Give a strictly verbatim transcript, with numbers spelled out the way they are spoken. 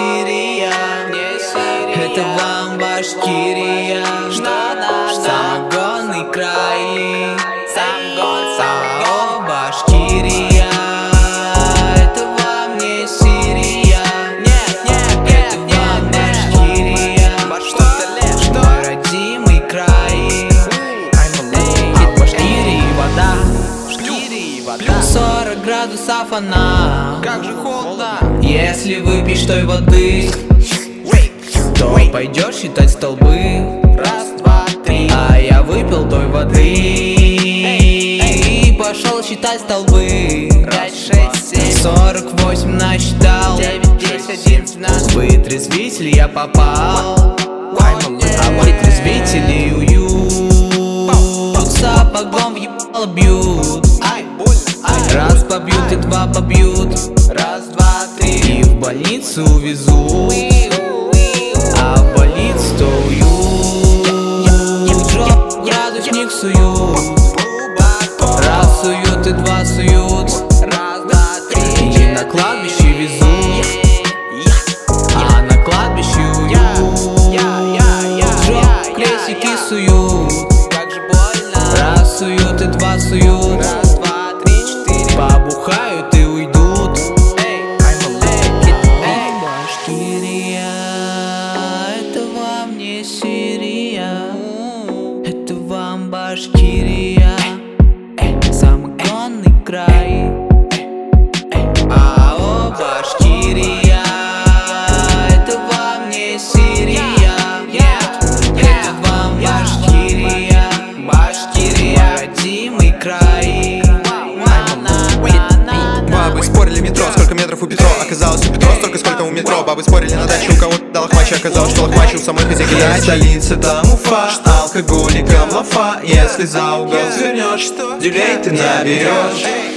Сирия, это вам Башкирия, самый горный край, а Башкирия, это вам не Сирия, это вам Башкирия, мой родимый край. А в Башкирии вода, плюс сорок градусов она. Как же холодно. Если выпьешь той воды, то пойдешь считать столбы. Раз, два, три. А я выпил той воды и пошел считать столбы. Пять, шесть, семь. Сорок восемь насчитал. Девять, десять, одиннадцать, двенадцать. В вытрезвитель я попал. А вытрезвители уют сапогом в ебало бьют. Ай, больно, ай. Раз побьют и два побьют. Раз, два, три. И в больницу везут. А в больницу-то уют. Жоп, градусник суют. Раз суют и два суют. Раз, два, три. И на кладбище везут. А на кладбище уют. Жоп, крестики суют. Как же больно. Раз суют и два суют. Раз, два, три, четыре. Побухают и уйдут. Эй, Башкирия, это вам не Сирия, это вам Башкирия, самый горный край. А о Башкирия, это вам не Сирия, это вам Башкирия, Башкирия, родимый край. Бабы спорили в метро, сколько метров у Петро. Оказалось у Петро столько, сколько у метро. Бабы спорили на даче, у кого-то дал лохмачи. Оказалось, что лохмачи у самой хозяйки дачи. Столица там Уфа, алкоголикам лафа. Если за угол свернешь, дюлей ты наберешь.